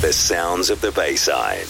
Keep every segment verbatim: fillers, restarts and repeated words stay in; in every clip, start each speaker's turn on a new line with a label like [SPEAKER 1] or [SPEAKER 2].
[SPEAKER 1] The sounds of the Bayside.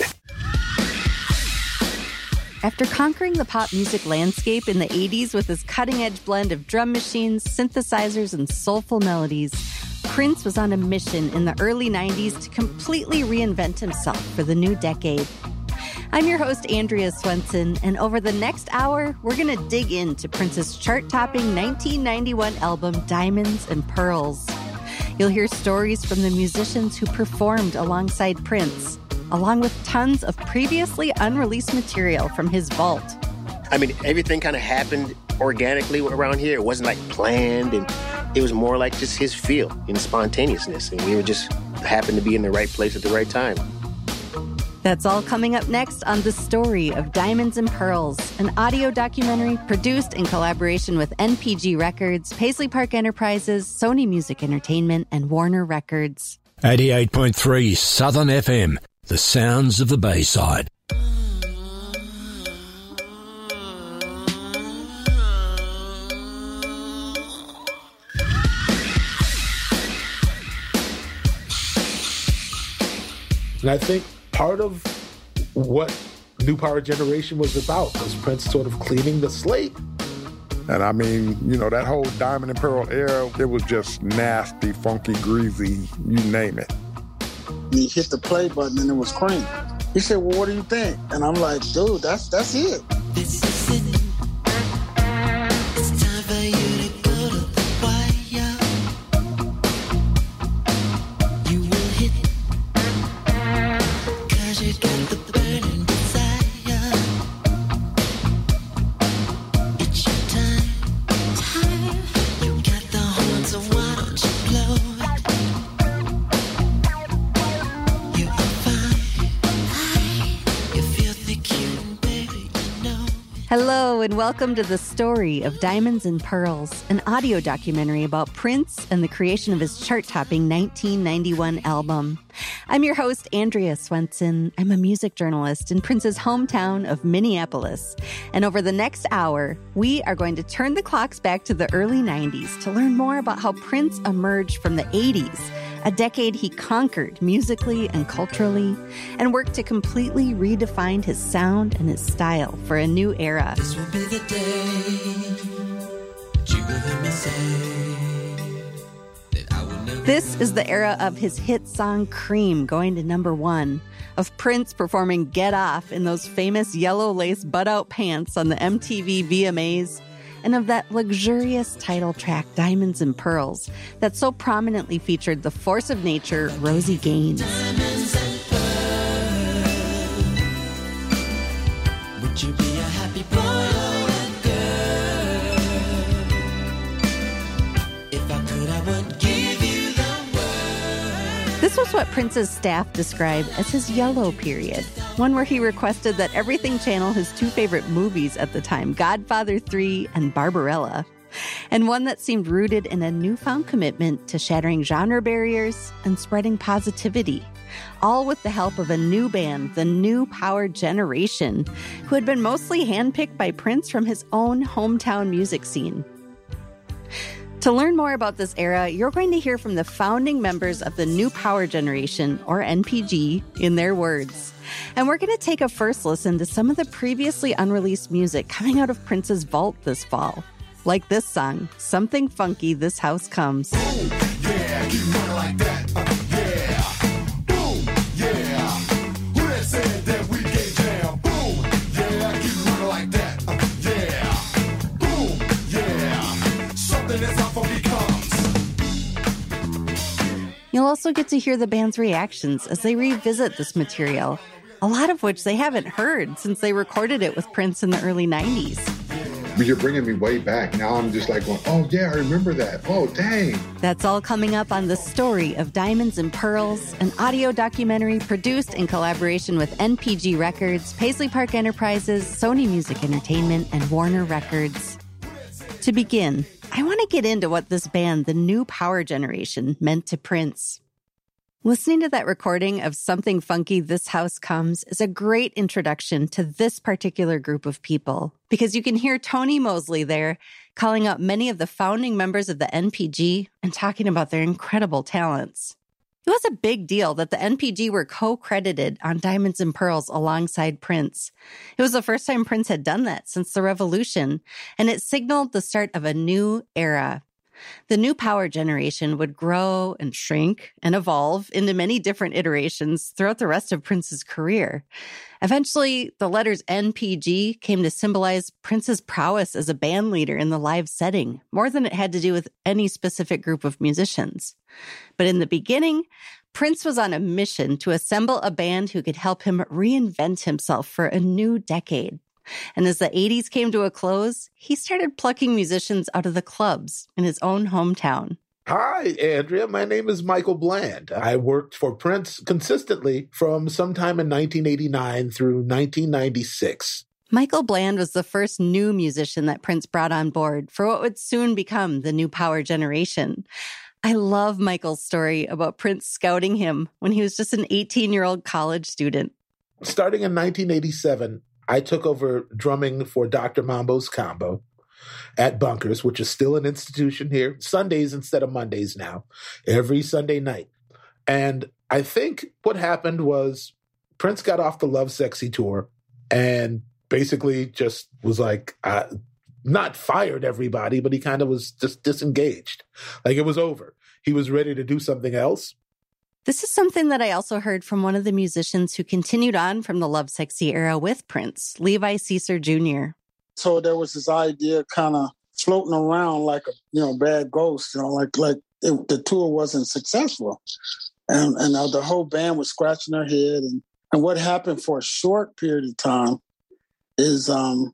[SPEAKER 2] After conquering the pop music landscape in the eighties with his cutting-edge blend of drum machines, synthesizers, and soulful melodies, Prince was on a mission in the early nineties to completely reinvent himself for the new decade. I'm your host, Andrea Swenson, and over the next hour, we're going to dig into Prince's chart-topping nineteen ninety-one album, Diamonds and Pearls. You'll hear stories from the musicians who performed alongside Prince, along with tons of previously unreleased material from his vault.
[SPEAKER 3] I mean, everything kind of happened organically around here. It wasn't like planned, and it was more like just his feel and spontaneousness. And we were just happened to be in the right place at the right time.
[SPEAKER 2] That's all coming up next on The Story of Diamonds and Pearls, an audio documentary produced in collaboration with N P G Records, Paisley Park Enterprises, Sony Music Entertainment, and Warner Records.
[SPEAKER 4] eighty-eight point three Southern F M, the sounds of the Bayside.
[SPEAKER 5] And I think part of what New Power Generation was about was Prince sort of cleaning the slate.
[SPEAKER 6] And I mean, you know, that whole Diamond and Pearl era, it was just nasty, funky, greasy, you name it.
[SPEAKER 7] He hit the play button and it was cream. He said, well, what do you think? And I'm like, dude, that's that's it.
[SPEAKER 8] This is it. It's time for you to go to the wire. You will hit, cause you got the burning desire. It's your time, time. You got the horn, so why don't you blow it? You are fine, you feel the cute, baby, you know.
[SPEAKER 2] Hello, and welcome to The Story of Diamonds and Pearls, an audio documentary about Prince and the creation of his chart-topping nineteen ninety-one album. I'm your host, Andrea Swenson. I'm a music journalist in Prince's hometown of Minneapolis. And over the next hour, we are going to turn the clocks back to the early nineties to learn more about how Prince emerged from the eighties, a decade he conquered musically and culturally, and worked to completely redefine his sound and his style for a new era.
[SPEAKER 8] This will be the day that you will hear me say that I will never.
[SPEAKER 2] This is the era of his hit song Cream going to number one, of Prince performing Get Off in those famous yellow lace butt-out pants on the M T V V M As, and of that luxurious title track Diamonds and Pearls that so prominently featured the force of nature, Rosie Gaines.
[SPEAKER 8] Diamonds and pearls. Would you be a happy boy or a girl? If I could, I would give you the world.
[SPEAKER 2] This was what Prince's staff described as his yellow period, one where he requested that everything channel his two favorite movies at the time, Godfather three and Barbarella, and one that seemed rooted in a newfound commitment to shattering genre barriers and spreading positivity, all with the help of a new band, the New Power Generation, who had been mostly handpicked by Prince from his own hometown music scene. To learn more about this era, you're going to hear from the founding members of the New Power Generation, or N P G, in their words. And we're going to take a first listen to some of the previously unreleased music coming out of Prince's vault this fall. Like this song, Something Funky, This House Comes.
[SPEAKER 9] Boom, yeah, keep running like that. Uh, yeah. Boom, yeah. Who that said that we can't jam? Boom, yeah, keep running like that. Uh, yeah. Boom, yeah. Something that's how funky comes.
[SPEAKER 2] You'll also get to hear the band's reactions as they revisit this material, a lot of which they haven't heard since they recorded it with Prince in the early nineties.
[SPEAKER 10] But you're bringing me way back. Now I'm just like going, oh, yeah, I remember that. Oh, dang.
[SPEAKER 2] That's all coming up on The Story of Diamonds and Pearls, an audio documentary produced in collaboration with N P G Records, Paisley Park Enterprises, Sony Music Entertainment, and Warner Records. To begin, I want to get into what this band, the New Power Generation, meant to Prince. Listening to that recording of Something Funky, This House Comes is a great introduction to this particular group of people, because you can hear Tony Mosley there calling out many of the founding members of the N P G and talking about their incredible talents. It was a big deal that the N P G were co-credited on Diamonds and Pearls alongside Prince. It was the first time Prince had done that since the Revolution, and it signaled the start of a new era. The new power generation would grow and shrink and evolve into many different iterations throughout the rest of Prince's career. Eventually, the letters N P G came to symbolize Prince's prowess as a band leader in the live setting, more than it had to do with any specific group of musicians. But in the beginning, Prince was on a mission to assemble a band who could help him reinvent himself for a new decade. And as the eighties came to a close, he started plucking musicians out of the clubs in his own hometown.
[SPEAKER 5] Hi, Andrea. My name is Michael Bland. I worked for Prince consistently from sometime in nineteen eighty-nine through nineteen ninety-six.
[SPEAKER 2] Michael Bland was the first new musician that Prince brought on board for what would soon become the new power generation. I love Michael's story about Prince scouting him when he was just an eighteen-year-old college student.
[SPEAKER 5] Starting in nineteen eighty-seven, I took over drumming for Doctor Mambo's Combo at Bunkers, which is still an institution here, Sundays instead of Mondays now, every Sunday night. And I think what happened was Prince got off the Love Sexy tour and basically just was like, uh, not fired everybody, but he kind of was just disengaged. Like it was over. He was ready to do something else.
[SPEAKER 2] This is something that I also heard from one of the musicians who continued on from the Love Sexy era with Prince, Levi Caesar Junior
[SPEAKER 7] So there was this idea kind of floating around like a, you know, bad ghost, you know, like like it, the tour wasn't successful. And and uh, the whole band was scratching their head. And, and what happened for a short period of time is um,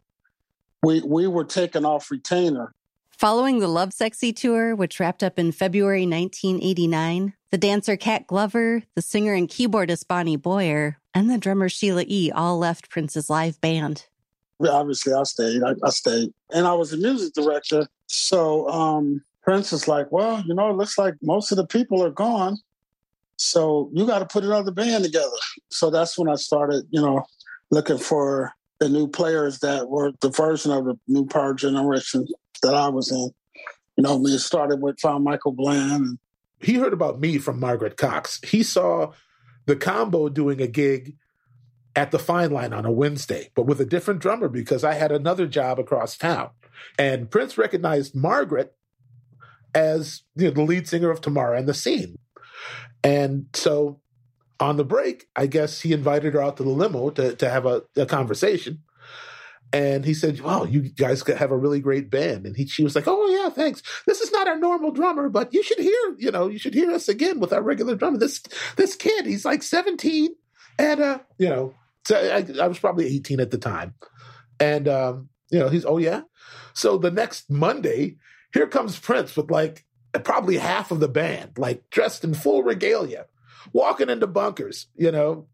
[SPEAKER 7] we we were taken off retainer.
[SPEAKER 2] Following the Love Sexy tour, which wrapped up in February nineteen eighty-nine, the dancer Cat Glover, the singer and keyboardist Bonnie Boyer, and the drummer Sheila E. all left Prince's live band.
[SPEAKER 7] Obviously, I stayed. I, I stayed. And I was a music director. So um, Prince is like, well, you know, it looks like most of the people are gone. So you got to put another band together. So that's when I started, you know, looking for the new players that were the version of the new power generation that I was in. You know, we started with found Michael Bland.
[SPEAKER 5] He heard about me from Margaret Cox. He saw the Combo doing a gig at the Fine Line on a Wednesday, but with a different drummer because I had another job across town. And Prince recognized Margaret as, you know, the lead singer of Tamara and the Scene. And so on the break, I guess he invited her out to the limo to, to have a, a conversation. And he said, wow, you guys have a really great band. And he, she was like, oh, yeah, thanks. This is not our normal drummer, but you should hear, you know, you should hear us again with our regular drummer. This this kid, he's like seventeen. And, uh, you know, so I, I was probably eighteen at the time. And, um, you know, he's, oh, yeah. So the next Monday, here comes Prince with like probably half of the band, like dressed in full regalia, walking into Bunkers, you know.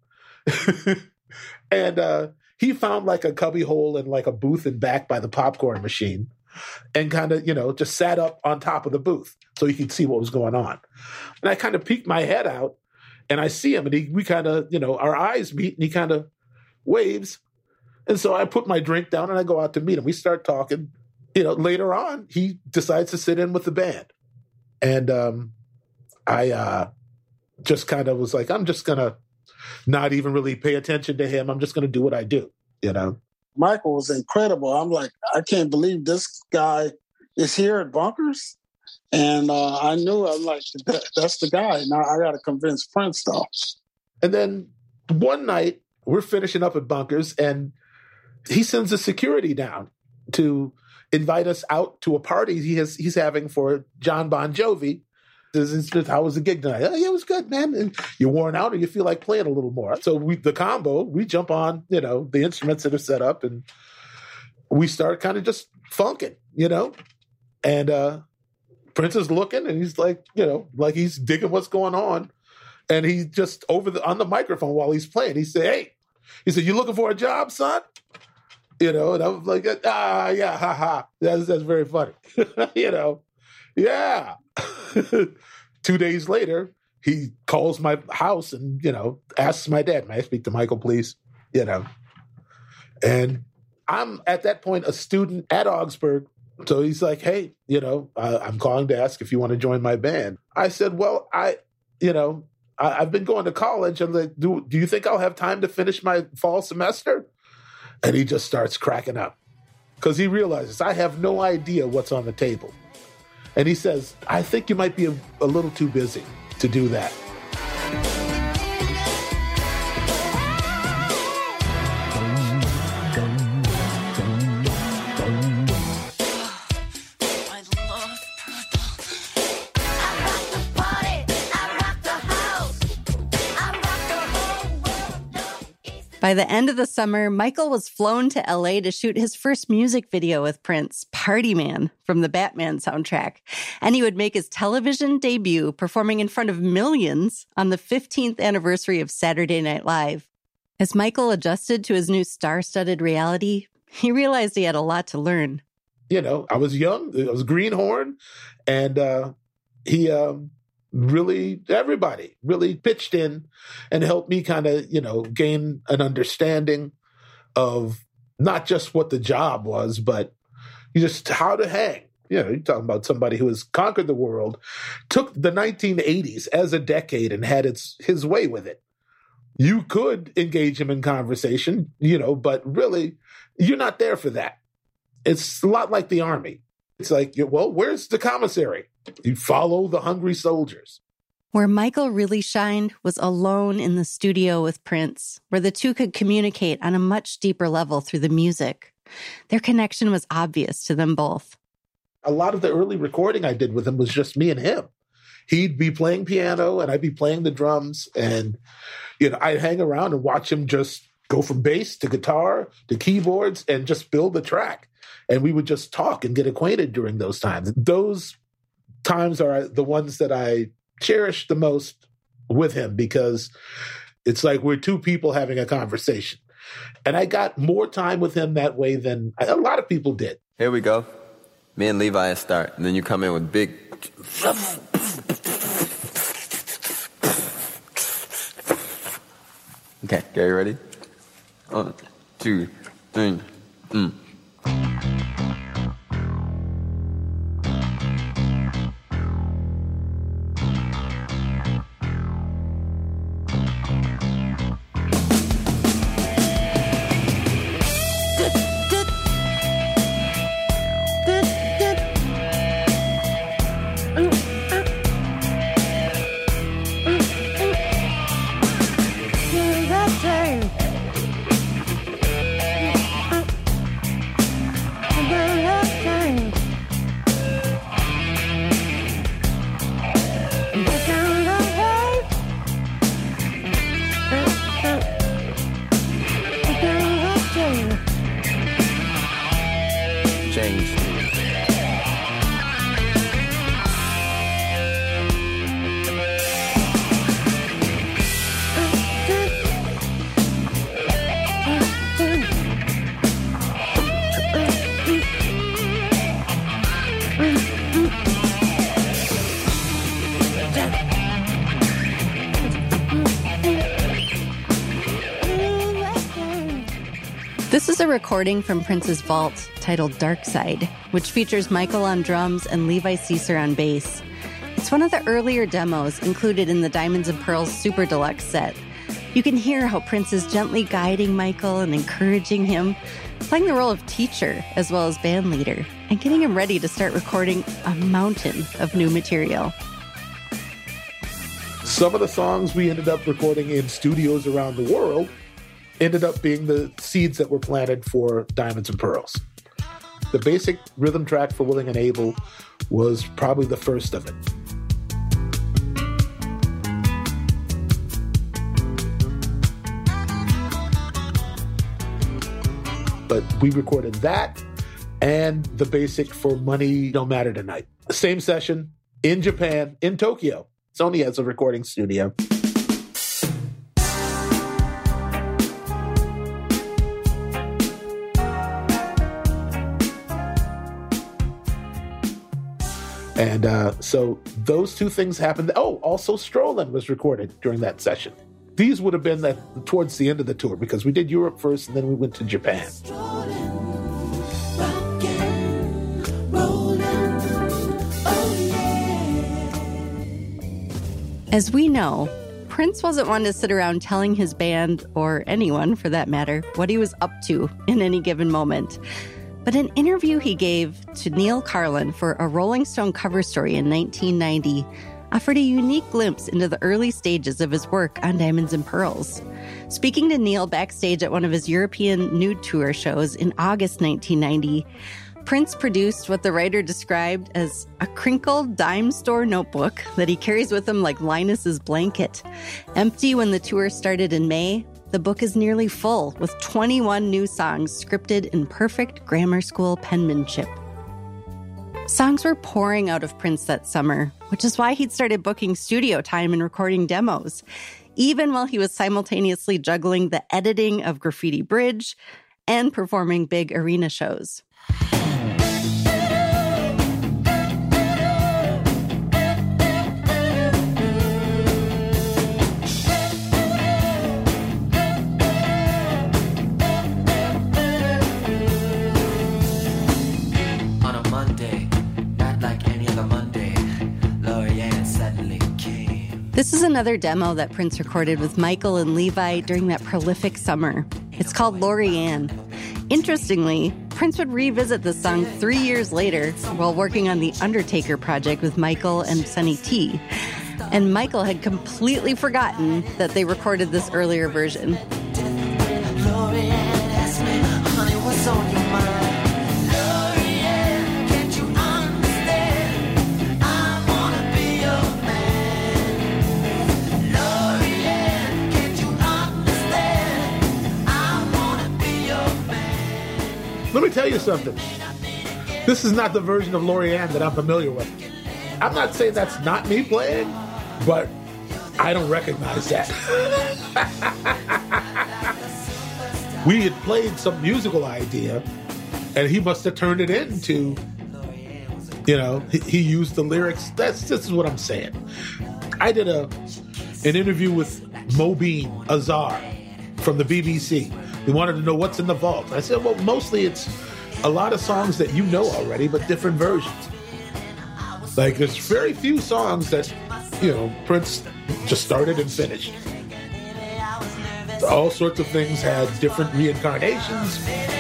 [SPEAKER 5] and uh, he found like a cubby hole and like a booth in back by the popcorn machine and kind of, you know, just sat up on top of the booth so he could see what was going on. And I kind of peeked my head out and I see him and he, we kind of, you know, our eyes meet and he kind of waves. And so I put my drink down and I go out to meet him. We start talking. You know, later on, he decides to sit in with the band. And um, I uh, just kind of was like, I'm just going to not even really pay attention to him. I'm just going to do what I do, you know.
[SPEAKER 7] Michael was incredible. I'm like, I can't believe this guy is here at Bunkers. And uh, I knew, I'm like, that, that's the guy. Now I got to convince Prince, though.
[SPEAKER 5] And then one night, we're finishing up at Bunkers, and he sends a security down to invite us out to a party he has he's having for John Bon Jovi. This is just, how was the gig tonight? Oh, yeah, it was good, man. And you're worn out or you feel like playing a little more. So we, the combo, we jump on, you know, the instruments that are set up and we start kind of just funking, you know. And uh, Prince is looking and he's like, you know, like he's digging what's going on. And he just over the on the microphone while he's playing, he said, hey, he said, you looking for a job, son? You know, and I was like, ah, yeah, ha, ha. That's, that's very funny. you know, yeah. Two days later, he calls my house and, you know, asks my dad, may I speak to Michael, please? You know, and I'm at that point a student at Augsburg. So he's like, hey, you know, uh, I'm calling to ask if you want to join my band. I said, well, I, you know, I, I've been going to college. I'm like, do, do you think I'll have time to finish my fall semester? And he just starts cracking up because he realizes I have no idea what's on the table. And he says, I think you might be a, a little too busy to do that.
[SPEAKER 2] By the end of the summer, Michael was flown to L A to shoot his first music video with Prince, Party Man, from the Batman soundtrack. And he would make his television debut performing in front of millions on the fifteenth anniversary of Saturday Night Live. As Michael adjusted to his new star-studded reality, he realized he had a lot to learn.
[SPEAKER 5] You know, I was young, I was greenhorn, and uh, he... Um, really, everybody really pitched in and helped me kind of, you know, gain an understanding of not just what the job was, but just how to hang. You know, you're talking about somebody who has conquered the world, took the nineteen eighties as a decade and had its his way with it. You could engage him in conversation, you know, but really, you're not there for that. It's a lot like the Army. It's like, well, where's the commissary? You follow the hungry soldiers.
[SPEAKER 2] Where Michael really shined was alone in the studio with Prince, where the two could communicate on a much deeper level through the music. Their connection was obvious to them both.
[SPEAKER 5] A lot of the early recording I did with him was just me and him. He'd be playing piano and I'd be playing the drums, and you know, I'd hang around and watch him just go from bass to guitar to keyboards and just build the track. And we would just talk and get acquainted during those times. Those times are the ones that I cherish the most with him, because it's like we're two people having a conversation. And I got more time with him that way than a lot of people did.
[SPEAKER 11] Here we go. Me and Levi start, and then you come in with big... Okay, get you ready? One, two, three, mm.
[SPEAKER 2] This is a recording from Prince's vault titled Dark Side, which features Michael on drums and Levi Ceaser on bass. It's one of the earlier demos included in the Diamonds and Pearls Super Deluxe set. You can hear how Prince is gently guiding Michael and encouraging him, playing the role of teacher as well as band leader, and getting him ready to start recording a mountain of new material.
[SPEAKER 5] Some of the songs we ended up recording in studios around the world ended up being the seeds that were planted for Diamonds and Pearls. The basic rhythm track for Willing and Able was probably the first of it. But we recorded that and the basic for Money Don't Matter Tonight. Same session in Japan, in Tokyo. Sony has a recording studio. And uh, so those two things happened. Oh, also Strollin' was recorded during that session. These would have been that towards the end of the tour, because we did Europe first and then we went to Japan.
[SPEAKER 2] As we know, Prince wasn't one to sit around telling his band, or anyone for that matter, what he was up to in any given moment. But an interview he gave to Neil Carlin for a Rolling Stone cover story in nineteen ninety offered a unique glimpse into the early stages of his work on Diamonds and Pearls. Speaking to Neil backstage at one of his European nude tour shows in August nineteen ninety, Prince produced what the writer described as a crinkled dime store notebook that he carries with him like Linus's blanket. Empty when the tour started in May, the book is nearly full with twenty-one new songs scripted in perfect grammar school penmanship. Songs were pouring out of Prince that summer, which is why he'd started booking studio time and recording demos, even while he was simultaneously juggling the editing of Graffiti Bridge and performing big arena shows. This is another demo that Prince recorded with Michael and Levi during that prolific summer. It's called Lori-Ann. Interestingly, Prince would revisit this song three years later while working on the Undertaker project with Michael and Sonny T. And Michael had completely forgotten that they recorded this earlier version.
[SPEAKER 8] Lori-Ann asked me, honey, what's on your mind? Lori-Ann, can't you understand? I wanna be your man. Lori-Ann, can't you understand? I wanna be your man.
[SPEAKER 5] Let me tell you something. This is not the version of Lori-Ann that I'm familiar with. I'm not saying that's not me playing, but I don't recognize that. We had played some musical idea, and he must have turned it into, you know, he, he used the lyrics. That's this is what I'm saying. I did a an interview with Mobeen Azar from the B B C. He wanted to know what's in the vault. I said, well, mostly it's a lot of songs that you know already, but different versions. Like, there's very few songs that, you know, Prince just started and finished. All sorts of things had different reincarnations.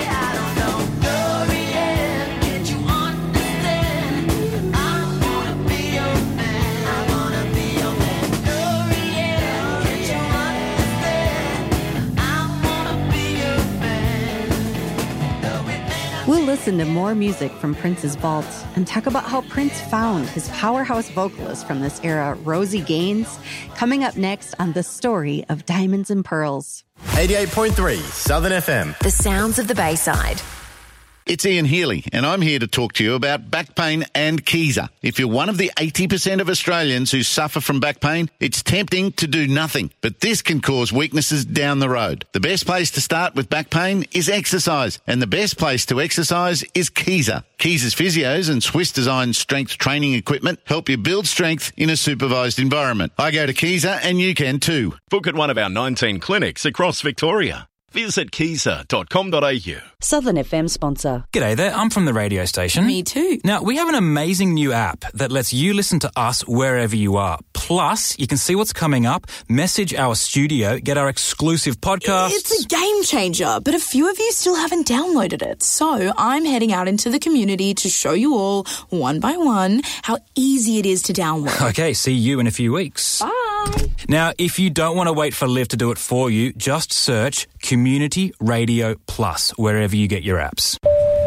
[SPEAKER 2] We'll listen to more music from Prince's vault and talk about how Prince found his powerhouse vocalist from this era, Rosie Gaines, coming up next on The Story of Diamonds and Pearls.
[SPEAKER 12] eighty-eight point three Southern F M.
[SPEAKER 13] The sounds of the Bayside.
[SPEAKER 14] It's Ian Healy, and I'm here to talk to you about back pain and Keyser. If you're one of the eighty percent of Australians who suffer from back pain, it's tempting to do nothing, but this can cause weaknesses down the road. The best place to start with back pain is exercise, and the best place to exercise is Keyser. Keyser's physios and Swiss-designed strength training equipment help you build strength in a supervised environment. I go to Keyser, and you can too.
[SPEAKER 15] Book at one of our nineteen clinics across Victoria. Visit keyser dot com dot a u.
[SPEAKER 16] Southern F M sponsor.
[SPEAKER 17] G'day there, I'm from the radio station.
[SPEAKER 16] Me too.
[SPEAKER 17] Now, we have an amazing new app that lets you listen to us wherever you are. Plus, you can see what's coming up, message our studio, get our exclusive podcasts.
[SPEAKER 18] It's a game changer, but a few of you still haven't downloaded it. So I'm heading out into the community to show you all, one by one, how easy it is to download.
[SPEAKER 17] Okay, see you in a few weeks.
[SPEAKER 18] Bye.
[SPEAKER 17] Now, if you don't want to wait for Liv to do it for you, just search Community Radio Plus wherever you get your apps.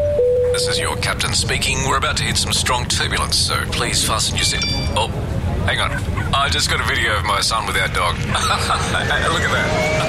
[SPEAKER 19] This is your captain speaking. We're about to hit some strong turbulence, so please fasten your seat. Oh, hang on. I just got a video of my son with our dog. Hey, look at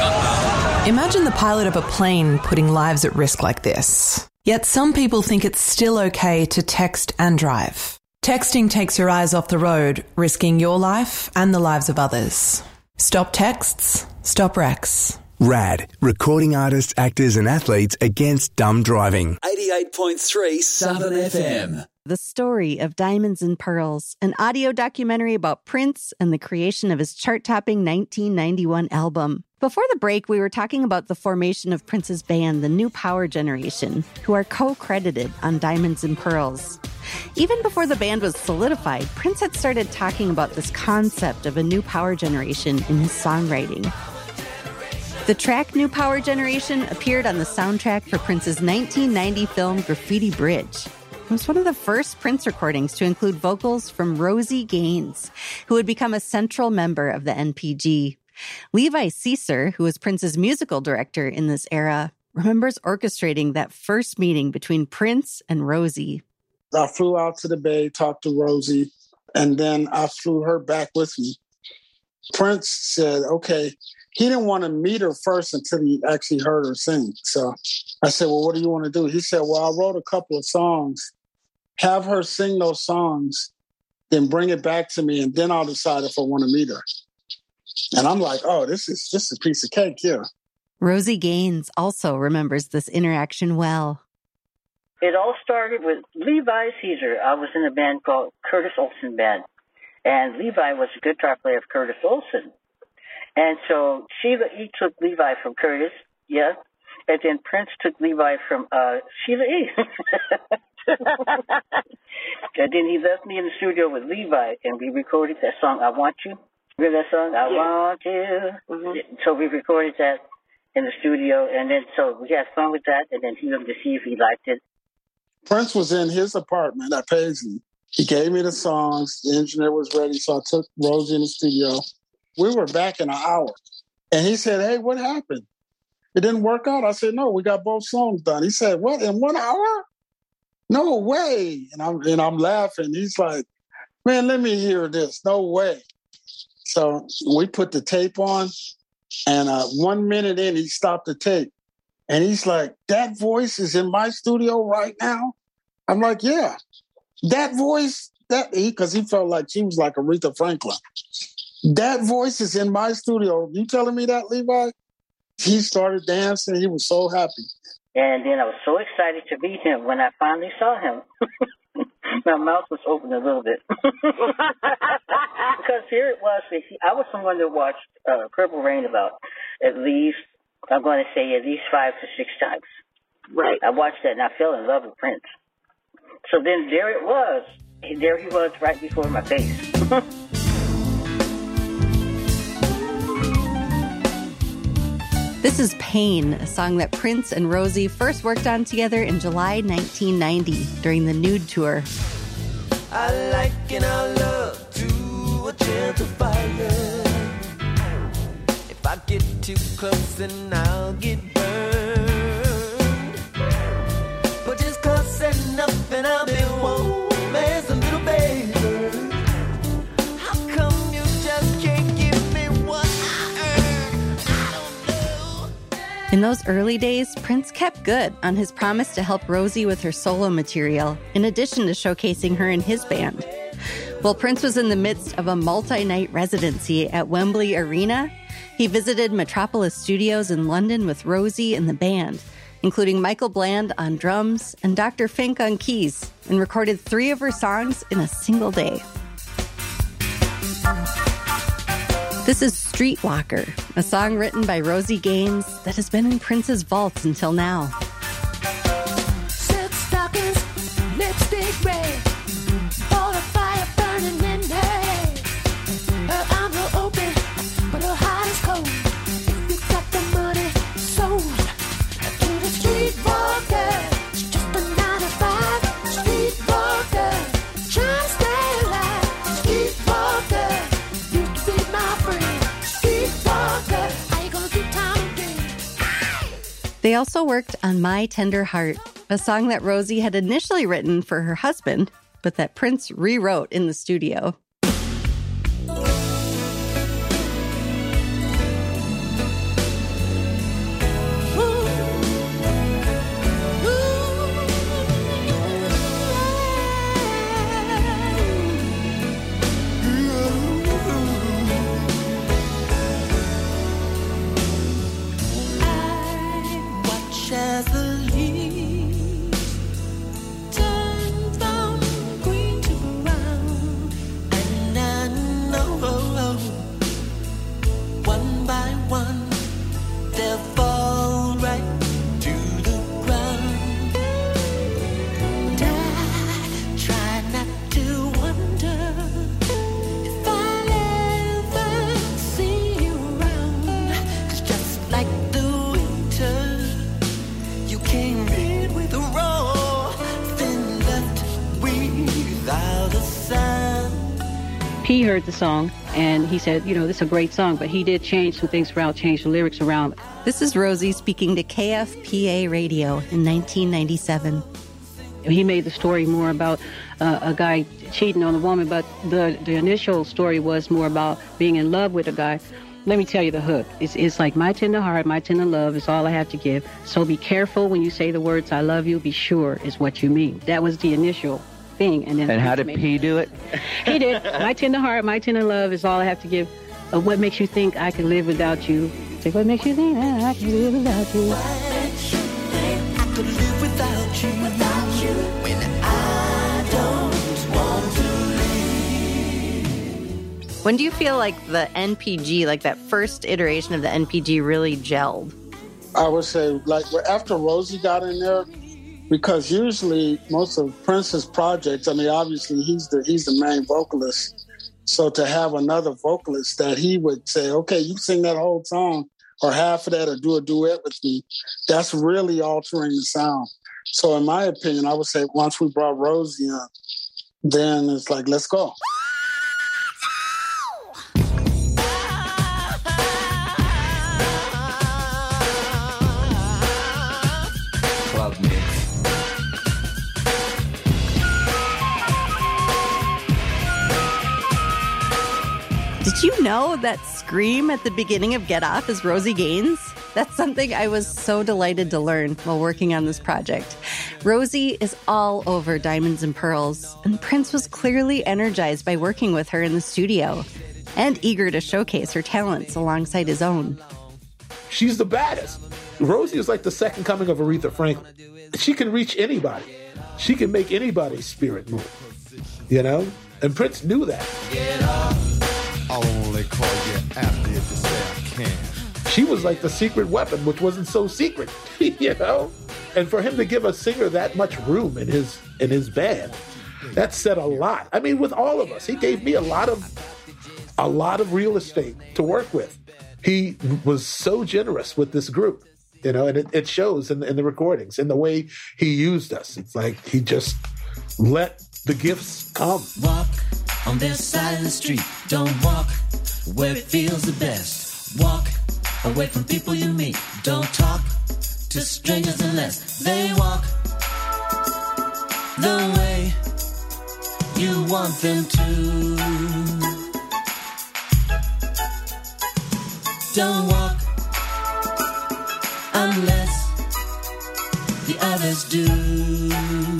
[SPEAKER 19] that.
[SPEAKER 20] Imagine the pilot of a plane putting lives at risk like this. Yet some people think it's still okay to text and drive. Texting takes your eyes off the road, risking your life and the lives of others. Stop texts, stop wrecks.
[SPEAKER 21] RAD, recording artists, actors and athletes against dumb driving.
[SPEAKER 22] eighty-eight point three Southern F M.
[SPEAKER 2] The Story of Diamonds and Pearls, an audio documentary about Prince and the creation of his chart-topping nineteen ninety-one album. Before the break, we were talking about the formation of Prince's band, the New Power Generation, who are co-credited on Diamonds and Pearls. Even before the band was solidified, Prince had started talking about this concept of a new power generation in his songwriting. The track New Power Generation appeared on the soundtrack for Prince's nineteen ninety film Graffiti Bridge. It was one of the first Prince recordings to include vocals from Rosie Gaines, who would become a central member of the N P G. Levi Seacer, who was Prince's musical director in this era, remembers orchestrating that first meeting between Prince and Rosie.
[SPEAKER 7] I flew out to the Bay, talked to Rosie, and then I flew her back with me. Prince said, okay, he didn't want to meet her first until he actually heard her sing. So I said, well, what do you want to do? He said, well, I wrote a couple of songs. Have her sing those songs, then bring it back to me, and then I'll decide if I want to meet her. And I'm like, oh, this is just a piece of cake here.
[SPEAKER 2] Rosie Gaines also remembers this interaction well.
[SPEAKER 13] It all started with Levi Seacer. I was in a band called Curtis Olson Band. And Levi was a guitar player of Curtis Olson. And so Sheila E. took Levi from Curtis, yeah. And then Prince took Levi from uh, Sheila E. And then he left me in the studio with Levi, and we recorded that song, I Want You. Remember that song, I yeah. Want You? Mm-hmm. So we recorded that in the studio, and then so we had fun with that, and then he looked to see if he liked it.
[SPEAKER 7] Prince was in his apartment at Paisley. He gave me the songs. The engineer was ready, so I took Rosie in the studio. We were back in an hour. And he said, hey, what happened? It didn't work out. I said, no, we got both songs done. He said, what, in one hour? No way. And I'm, and I'm laughing. He's like, man, let me hear this. No way. So we put the tape on, and uh, one minute in, he stopped the tape. And he's like, that voice is in my studio right now? I'm like, yeah. That voice, that because he, he felt like she was like Aretha Franklin. That voice is in my studio. You telling me that, Levi? He started dancing. He was so happy.
[SPEAKER 13] And then I was so excited to meet him when I finally saw him. My mouth was open a little bit. Because here it was. I was someone that watched uh, Purple Rain about at least, I'm going to say at least five to six times. Right. I watched that and I fell in love with Prince. So then there it was. There he was right before my face.
[SPEAKER 2] This is Pain, a song that Prince and Rosie first worked on together in July nineteen ninety during the Nude Tour.
[SPEAKER 8] I liken our love to a gentle fire. If I get too close, then I'll get burned. But just close enough and I'll be warm as a little baby. How come you just can't give me what I earned? I don't know.
[SPEAKER 2] In those early days, Prince kept good on his promise to help Rosie with her solo material, in addition to showcasing her in his band. While Prince was in the midst of a multi-night residency at Wembley Arena, he visited Metropolis Studios in London with Rosie and the band, including Michael Bland on drums and Doctor Fink on keys, and recorded three of her songs in a single day. This is Streetwalker, a song written by Rosie Gaines that has been in Prince's vaults until now.
[SPEAKER 8] Silk stockings, lipstick red, all the fire burning in her head. Her arms are open, but her heart is cold. If you got the money, sold to the streetwalker. She's just a nine to five streetwalker, trying to stay alive. Streetwalker, used to be my friend. Streetwalker, how you gonna do time again?
[SPEAKER 2] They also worked on My Tender Heart, a song that Rosie had initially written for her husband, but that Prince rewrote in the studio.
[SPEAKER 8] Watch as the leaves turn from
[SPEAKER 16] He heard the song, and he said, you know, this is a great song, but he did change some things around, change the lyrics around.
[SPEAKER 2] This is Rosie speaking to K F P A Radio in nineteen ninety-seven.
[SPEAKER 16] He made the story more about uh, a guy cheating on a woman, but the, the initial story was more about being in love with a guy. Let me tell you the hook. It's, it's like, my tender heart, my tender love is all I have to give. So be careful when you say the words, I love you, be sure is what you mean. That was the initial thing. And then
[SPEAKER 22] and how did P do it?
[SPEAKER 16] He did. My tender heart, my tender love is all I have to give. Uh, what makes you think I can live without you? Say, what makes you think I can live without you?
[SPEAKER 8] I could live without you, without you, when I don't want to leave.
[SPEAKER 2] When do you feel like the N P G, like that first iteration of the N P G, really gelled?
[SPEAKER 7] I would say, like, after Rosie got in there, because usually most of Prince's projects, I mean, obviously he's the he's the main vocalist. So to have another vocalist that he would say, okay, you sing that whole song or half of that or do a duet with me, that's really altering the sound. So in my opinion, I would say once we brought Rosie in, then it's like, let's go.
[SPEAKER 2] Did you know that scream at the beginning of Get Off is Rosie Gaines? That's something I was so delighted to learn while working on this project. Rosie is all over Diamonds and Pearls, and Prince was clearly energized by working with her in the studio and eager to showcase her talents alongside his own.
[SPEAKER 5] She's the baddest. Rosie is like the second coming of Aretha Franklin. She can reach anybody. She can make anybody's spirit move, you know? And Prince knew that.
[SPEAKER 9] Get up. I'll only call you after if you say I can.
[SPEAKER 5] She was like the secret weapon, which wasn't so secret, you know? And for him to give a singer that much room in his in his band, that said a lot. I mean, with all of us, he gave me a lot of a lot of real estate to work with. He was so generous with this group, you know, and it, it shows in, in the recordings, in the way he used us. It's like he just let the gifts come.
[SPEAKER 8] Walk on this side of the street. Don't walk where it feels the best. Walk away from people you meet. Don't talk to strangers unless they walk the way you want them to. Don't walk unless the others do.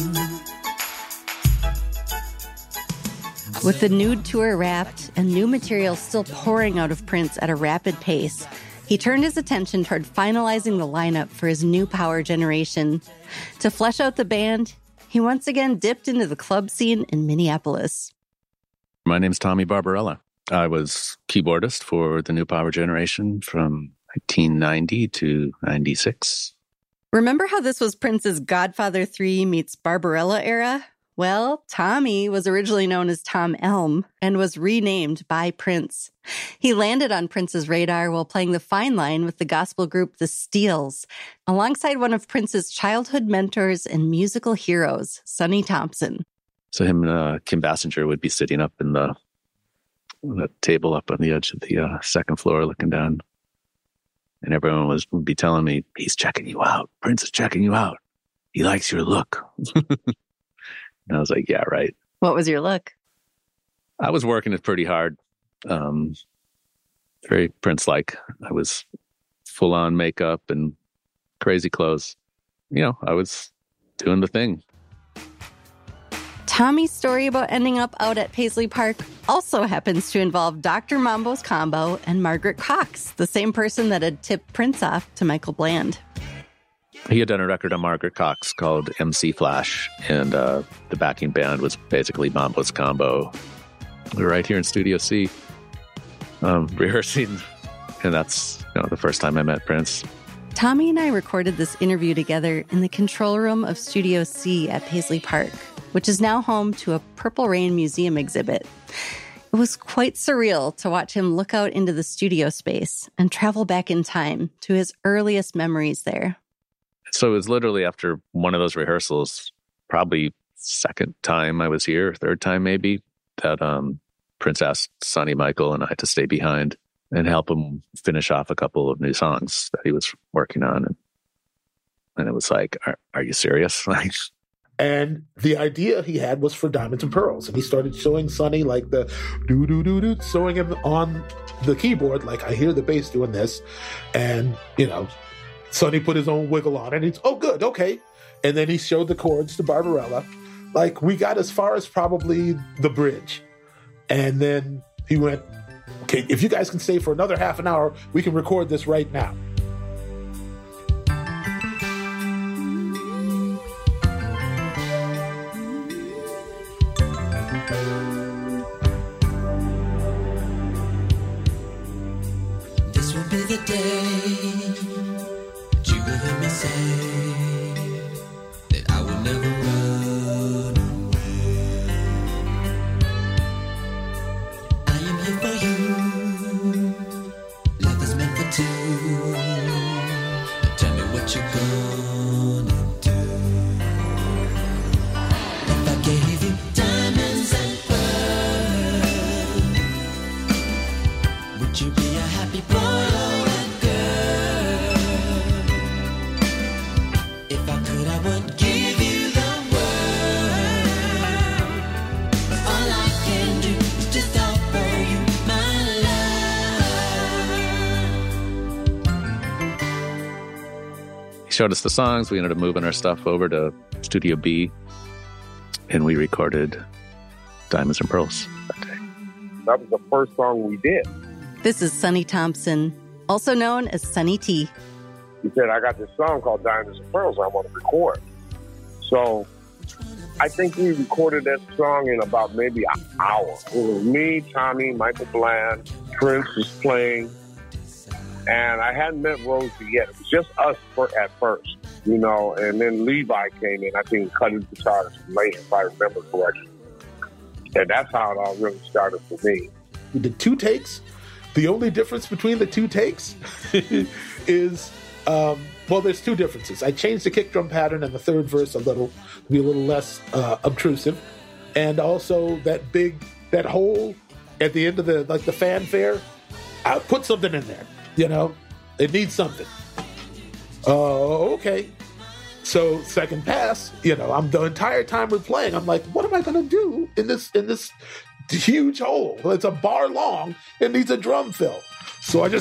[SPEAKER 2] With the Nude tour wrapped and new material still pouring out of Prince at a rapid pace, he turned his attention toward finalizing the lineup for his new power generation. To flesh out the band, he once again dipped into the club scene in Minneapolis.
[SPEAKER 23] My name's Tommy Barbarella. I was keyboardist for the new power generation from nineteen ninety to ninety-six.
[SPEAKER 2] Remember how this was Prince's Godfather three meets Barbarella era? Well, Tommy was originally known as Tom Elm and was renamed by Prince. He landed on Prince's radar while playing the fine line with the gospel group The Steels, alongside one of Prince's childhood mentors and musical heroes, Sonny Thompson.
[SPEAKER 23] So him and uh, Kim Basinger would be sitting up in the, the table up on the edge of the uh, second floor looking down. And everyone was would be telling me, he's checking you out. Prince is checking you out. He likes your look. And I was like, yeah, right.
[SPEAKER 2] What was your look?
[SPEAKER 23] I was working it pretty hard. Um, very Prince-like. I was full-on makeup and crazy clothes. You know, I was doing the thing.
[SPEAKER 2] Tommy's story about ending up out at Paisley Park also happens to involve Doctor Mambo's Combo and Margaret Cox, the same person that had tipped Prince off to Michael Bland.
[SPEAKER 23] He had done a record on Margaret Cox called M C Flash, and uh, the backing band was basically Mambo's Combo. We were right here in Studio C, um, rehearsing, and that's you know the first time I met Prince.
[SPEAKER 2] Tommy and I recorded this interview together in the control room of Studio C at Paisley Park, which is now home to a Purple Rain Museum exhibit. It was quite surreal to watch him look out into the studio space and travel back in time to his earliest memories there.
[SPEAKER 23] So it was literally after one of those rehearsals, probably second time I was here, third time maybe, that um, Prince asked Sonny, Michael, and I to stay behind and help him finish off a couple of new songs that he was working on. And, and it was like, are, are you serious? Like,
[SPEAKER 5] and the idea he had was for Diamonds and Pearls. And he started showing Sonny like the do-do-do-do, showing him on the keyboard, like, I hear the bass doing this. And, you know, Sonny put his own wiggle on it. And he's, oh, good, okay. And then he showed the chords to Barbarella. Like, we got as far as probably the bridge. And then he went, okay, if you guys can stay for another half an hour, we can record this right now.
[SPEAKER 8] This will be the day that you will hear me say that I will never run away. I am here for you. Love is meant for two. Now tell me what you're gonna do. If I gave you diamonds and pearls, would you be a happy boy or a girl? If I could, I would give you the world. But all I can do is just offer you my love.
[SPEAKER 23] he showed us the songs. We ended up moving our stuff over to Studio B, and we recorded Diamonds and Pearls that day.
[SPEAKER 1] That was the first song we did.
[SPEAKER 2] This is Sonny Thompson, also known as Sonny T.
[SPEAKER 1] He said, I got this song called Diamonds and Pearls I want to record. So I think we recorded that song in about maybe an hour. It was me, Tommy, Michael Bland, Prince was playing, and I hadn't met Rosie yet. It was just us for, at first, you know, and then Levi came in. I think cut his guitar later, if I remember correctly. And that's how it all really started for me.
[SPEAKER 5] We did two takes. The only difference between the two takes is, um, well, there's two differences. I changed the kick drum pattern in the third verse a little to be a little less uh, obtrusive. And also that big, that hole at the end of the, like the fanfare, I put something in there, you know? It needs something. Oh, uh, okay. So second pass, you know, I'm the entire time we're playing, I'm like, what am I going to do in this, in this huge hole? It's a bar long. It needs a drum fill. So I just...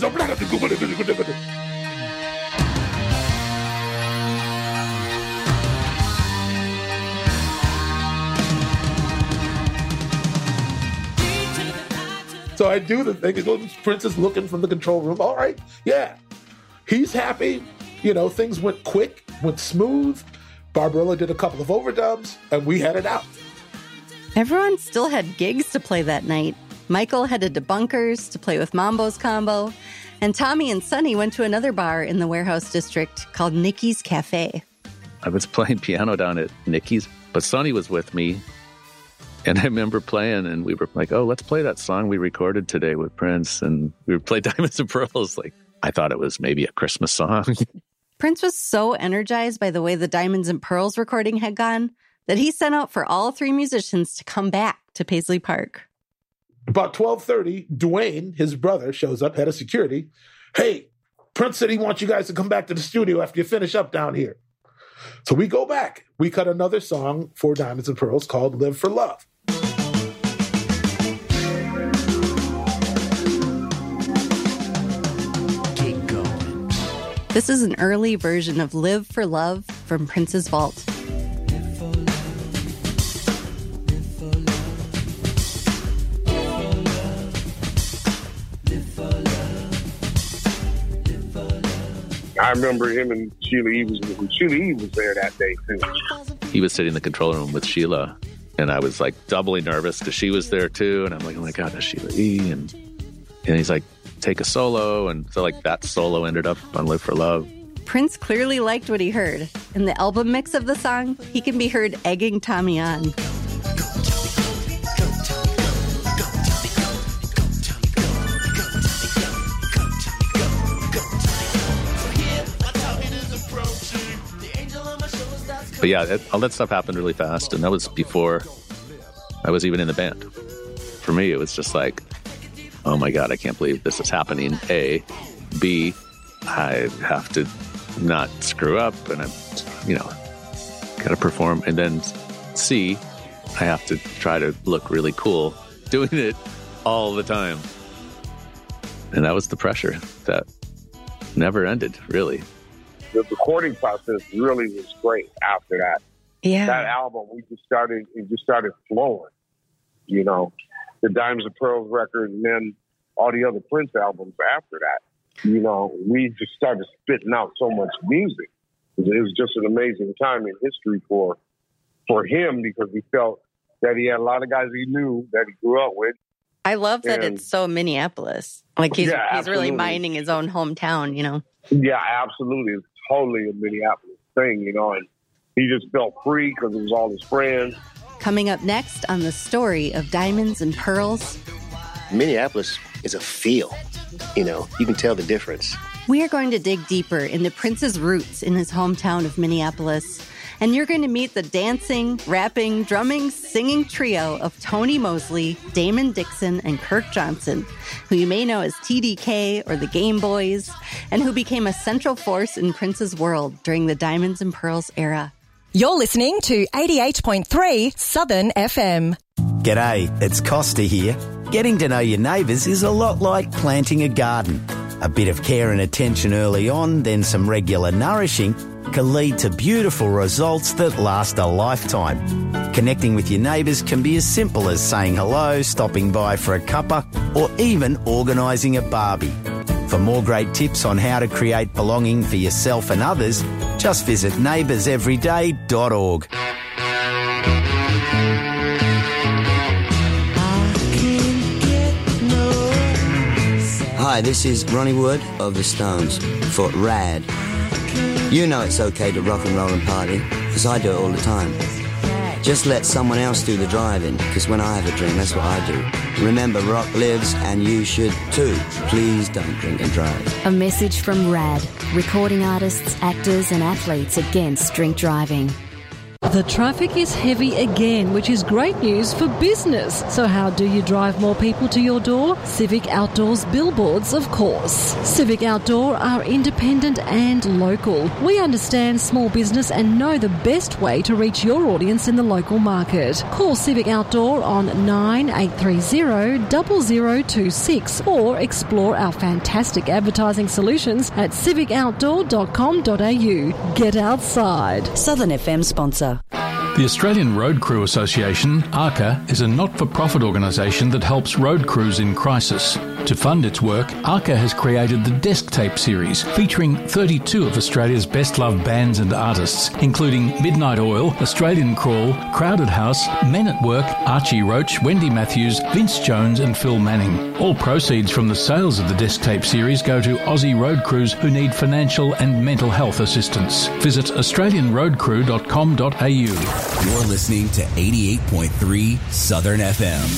[SPEAKER 5] So I do the thing. Prince is looking from the control room. All right, yeah. He's happy. You know, things went quick, went smooth. Barbarella did a couple of overdubs, and we headed out.
[SPEAKER 2] Everyone still had gigs to play that night. Michael headed to Bunkers to play with Mambo's Combo, and Tommy and Sonny went to another bar in the Warehouse District called Nikki's Cafe.
[SPEAKER 23] I was playing piano down at Nikki's, but Sonny was with me, and I remember playing, and we were like, oh, let's play that song we recorded today with Prince, and we would play Diamonds and Pearls. Like, I thought it was maybe a Christmas song.
[SPEAKER 2] Prince was so energized by the way the Diamonds and Pearls recording had gone that he sent out for all three musicians to come back to Paisley Park.
[SPEAKER 5] About twelve thirty, Dwayne, his brother, shows up, head of security. Hey, Prince said he wants you guys to come back to the studio after you finish up down here. So we go back. We cut another song for Diamonds and Pearls called Live for Love.
[SPEAKER 2] This is an early version of Live for Love from Prince's Vault.
[SPEAKER 1] I remember him and Sheila E. was Sheila E. was there that day too.
[SPEAKER 23] He was sitting in the control room with Sheila, and I was like doubly nervous because she was there too. And I'm like, oh my God, that's Sheila E. And and he's like, take a solo. And so like that solo ended up on Live for Love.
[SPEAKER 2] Prince clearly liked what he heard. In the album mix of the song, he can be heard egging Tommy on.
[SPEAKER 23] But yeah, it, all that stuff happened really fast, and that was before I was even in the band. for me, it was just like, oh my God, I can't believe this is happening. A, B, I have to not screw up, and I'm, you know, got to perform. And then C, I have to try to look really cool doing it all the time. And that was the pressure that never ended, really.
[SPEAKER 1] The recording process really was great after that.
[SPEAKER 2] Yeah.
[SPEAKER 1] That album, we just started, it just started flowing. You know, the Diamonds and Pearls record, and then all the other Prince albums after that. You know, we just started spitting out so much music. It was just an amazing time in history for for him, because we felt that he had a lot of guys he knew that he grew up with.
[SPEAKER 2] I love that
[SPEAKER 1] And-
[SPEAKER 2] it's so Minneapolis. Like he's
[SPEAKER 1] Yeah,
[SPEAKER 2] he's really
[SPEAKER 1] absolutely.
[SPEAKER 2] minding his own hometown, you know.
[SPEAKER 1] Yeah, absolutely. It's totally a Minneapolis thing, you know, and he just felt free because it was all his friends.
[SPEAKER 2] Coming up next on the story of Diamonds and Pearls,
[SPEAKER 3] Minneapolis is a feel. You know, you can tell the difference.
[SPEAKER 2] we are going to dig deeper into Prince's roots in his hometown of Minneapolis. And you're going to meet the dancing, rapping, drumming, singing trio of Tony Mosley, Damon Dixon, and Kirk Johnson, who you may know as T D K or the Game Boys, and who became a central force in Prince's world during the Diamonds and Pearls era.
[SPEAKER 4] You're listening to eighty-eight point three Southern F M.
[SPEAKER 22] G'day, it's Costa here. Getting to know your neighbours is a lot like planting a garden. A bit of care and attention early on, then some regular nourishing, can lead to beautiful results that last a lifetime. Connecting with your neighbours can be as simple as saying hello, stopping by for a cuppa, or even organising a barbie. For more great tips on how to create belonging for yourself and others, just visit neighbours every day dot org.
[SPEAKER 24] Hi, this is Ronnie Wood of the Stones for Rad. You know it's okay to rock and roll and party, because I do it all the time. Just let someone else do the driving, because when I have a drink, that's what I do. Remember, rock lives, and you should too. Please don't drink and drive.
[SPEAKER 25] A message from RAD, recording artists, actors and athletes against drink driving.
[SPEAKER 26] The traffic is heavy again, which is great news for business. So how do you drive more people to your door? Civic Outdoors billboards, of course. Civic Outdoor are independent and local. We understand small business and know the best way to reach your audience in the local market. Call Civic Outdoor on nine eight three zero, zero zero two six or explore our fantastic advertising solutions at civic outdoor dot com dot a u. Get outside.
[SPEAKER 25] Southern F M sponsor.
[SPEAKER 27] The Australian Road Crew Association, ARCA, is a not-for-profit organisation that helps road crews in crisis. To fund its work, ARCA has created the Desk Tape series, featuring thirty-two of Australia's best-loved bands and artists, including Midnight Oil, Australian Crawl, Crowded House, Men at Work, Archie Roach, Wendy Matthews, Vince Jones and Phil Manning. All proceeds from the sales of the Desk Tape series go to Aussie road crews who need financial and mental health assistance. Visit australian road crew dot com dot a u.
[SPEAKER 28] You're listening to eighty-eight point three Southern F M.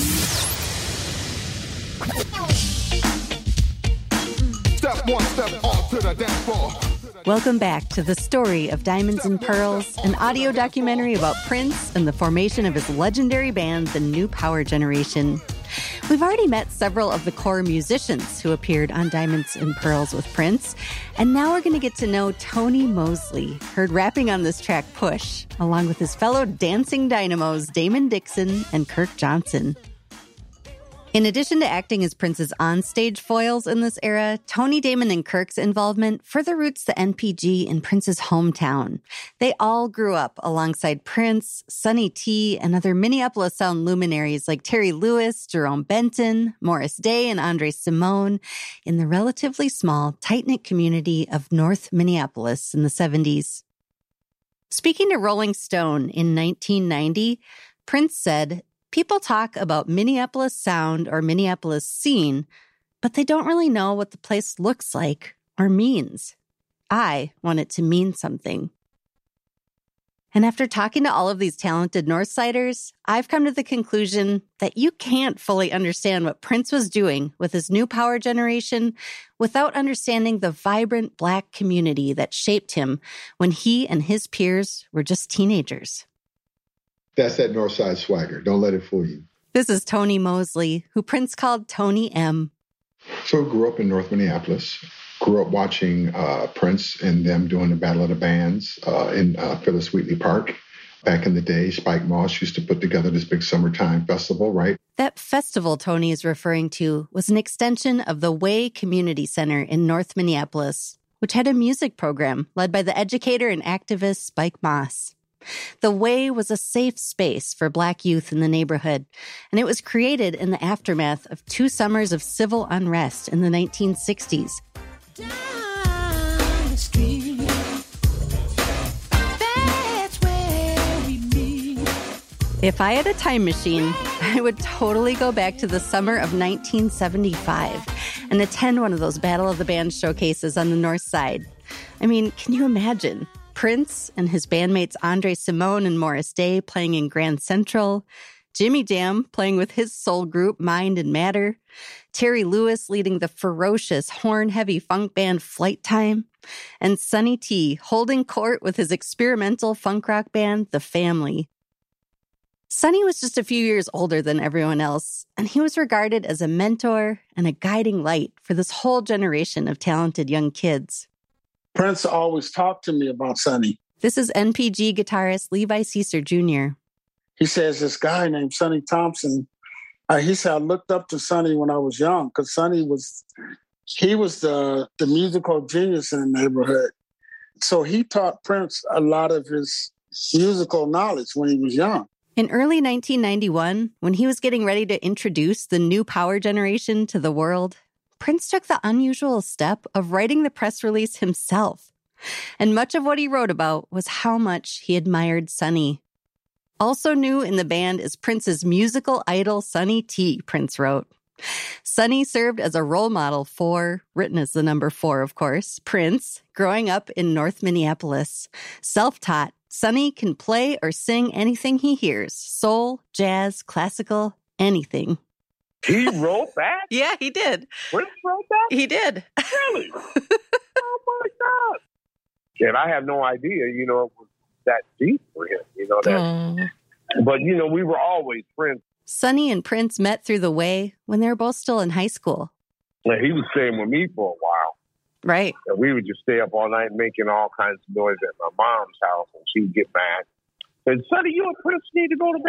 [SPEAKER 9] Step one, step on to the dance floor.
[SPEAKER 2] Welcome back to the story of Diamonds and Pearls, an audio documentary about Prince and the formation of his legendary band, the New Power Generation. We've already met several of the core musicians who appeared on Diamonds and Pearls with Prince, and now we're going to get to know Tony Mosley, heard rapping on this track Push, along with his fellow dancing dynamos Damon Dixon and Kirk Johnson. In addition to acting as Prince's onstage foils in this era, Tony, Damon, and Kirk's involvement further roots the N P G in Prince's hometown. They all grew up alongside Prince, Sonny T, and other Minneapolis sound luminaries like Terry Lewis, Jerome Benton, Morris Day, and Andre Simone in the relatively small, tight-knit community of North Minneapolis in the seventies. Speaking to Rolling Stone in nineteen ninety, Prince said, "People talk about Minneapolis sound or Minneapolis scene, but they don't really know what the place looks like or means. I want it to mean something." And after talking to all of these talented Northsiders, I've come to the conclusion that you can't fully understand what Prince was doing with his New Power Generation without understanding the vibrant Black community that shaped him when he and his peers were just teenagers.
[SPEAKER 10] That's that Northside swagger. Don't let it fool you.
[SPEAKER 2] This is Tony Mosley, who Prince called Tony M.
[SPEAKER 10] So grew up in North Minneapolis. Grew up watching uh, Prince and them doing the Battle of the Bands uh, in uh, Phyllis Wheatley Park. Back in the day, Spike Moss used to put together this big summertime festival, right?
[SPEAKER 2] That festival Tony is referring to was an extension of the Way Community Center in North Minneapolis, which had a music program led by the educator and activist Spike Moss. The Way was a safe space for Black youth in the neighborhood, and it was created in the aftermath of two summers of civil unrest in the nineteen sixties.
[SPEAKER 8] Down the street, that's where we meet.
[SPEAKER 2] If I had a time machine, I would totally go back to the summer of nineteen seventy-five and attend one of those Battle of the Bands showcases on the North Side. I mean, can you imagine? Prince and his bandmates Andre Simone and Morris Day playing in Grand Central, Jimmy Jam playing with his soul group Mind and Matter, Terry Lewis leading the ferocious horn-heavy funk band Flight Time, and Sonny T holding court with his experimental funk rock band The Family. Sonny was just a few years older than everyone else, and he was regarded as a mentor and a guiding light for this whole generation of talented young kids.
[SPEAKER 7] Prince always talked to me about Sonny.
[SPEAKER 2] This is N P G guitarist Levi Seacer Junior
[SPEAKER 7] He says this guy named Sonny Thompson, uh, he said, I looked up to Sonny when I was young because Sonny was, he was the, the musical genius in the neighborhood. So he taught Prince a lot of his musical knowledge when he was young.
[SPEAKER 2] In early nineteen ninety-one, when he was getting ready to introduce the new power generation to the world, Prince took the unusual step of writing the press release himself. And much of what he wrote about was how much he admired Sonny. Also new in the band is Prince's musical idol, Sonny T, Prince wrote. Sonny served as a role model for, written as the number four, of course, Prince, growing up in North Minneapolis. Self-taught, Sonny can play or sing anything he hears. Soul, jazz, classical, anything.
[SPEAKER 1] He wrote that?
[SPEAKER 2] Yeah, he did.
[SPEAKER 1] Prince wrote that?
[SPEAKER 2] He did.
[SPEAKER 1] Really? Oh, my God. And I had no idea, you know, it was that deep for him, you know. that.
[SPEAKER 2] Aww.
[SPEAKER 1] But, you know, we were always friends.
[SPEAKER 2] Sonny and Prince met through the Way when they were both still in high school.
[SPEAKER 1] And he was staying with me for a while.
[SPEAKER 2] Right.
[SPEAKER 1] And we would just stay up all night making all kinds of noise at my mom's house, and she would get mad. And Sonny, you and Prince need to go to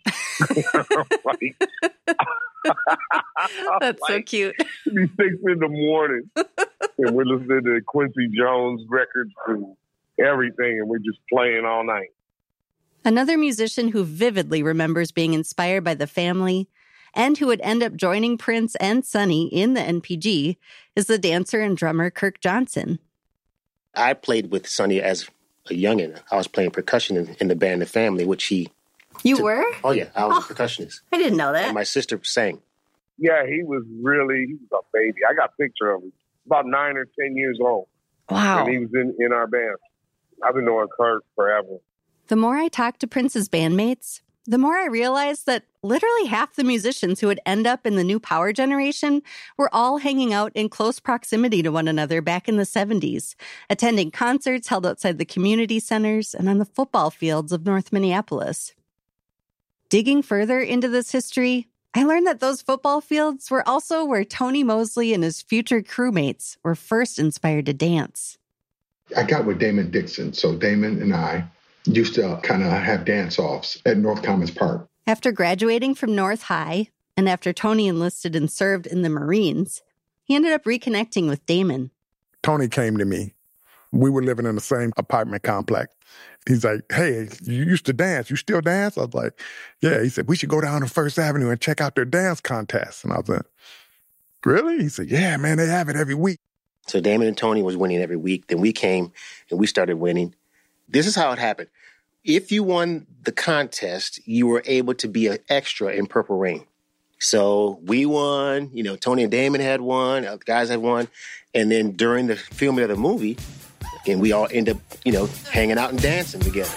[SPEAKER 1] bed. Like,
[SPEAKER 2] That's like, so cute.
[SPEAKER 1] It'd be six in the morning, and we're listening to Quincy Jones records and everything, and we're just playing all night.
[SPEAKER 2] Another musician who vividly remembers being inspired by The Family and who would end up joining Prince and Sonny in the N P G is the dancer and drummer Kirk Johnson.
[SPEAKER 3] I played with Sonny as a youngin'. I was playing percussion in, in the band The Family, which he...
[SPEAKER 2] You
[SPEAKER 3] took,
[SPEAKER 2] were?
[SPEAKER 3] Oh, yeah. I was
[SPEAKER 2] oh,
[SPEAKER 3] a percussionist.
[SPEAKER 2] I didn't know that.
[SPEAKER 3] And my sister sang.
[SPEAKER 1] Yeah, he was really, he was a baby. I got a picture of him. About nine or ten years old.
[SPEAKER 2] Wow.
[SPEAKER 1] And he was in, in our band. I've been knowing Kirk forever.
[SPEAKER 2] The more I talked to Prince's bandmates, the more I realized that literally half the musicians who would end up in the new power generation were all hanging out in close proximity to one another back in the seventies, attending concerts held outside the community centers and on the football fields of North Minneapolis. Digging further into this history, I learned that those football fields were also where Tony Mosley and his future crewmates were first inspired to dance.
[SPEAKER 10] I got with Damon Dixon, so Damon and I used to kind of have dance-offs at North Commons Park.
[SPEAKER 2] After graduating from North High, and after Tony enlisted and served in the Marines, he ended up reconnecting with Damon.
[SPEAKER 6] Tony came to me. We were living in the same apartment complex. He's like, hey, you used to dance. You still dance? I was like, yeah. He said, we should go down to First Avenue and check out their dance contest. And I was like, really? He said, yeah, man, they have it every week.
[SPEAKER 3] So Damon and Tony was winning every week. Then we came and we started winning. This is how it happened. If you won the contest, you were able to be an extra in Purple Rain. So we won, you know, Tony and Damon had won, the guys had won. And then during the filming of the movie, and we all end up, you know, hanging out and dancing together.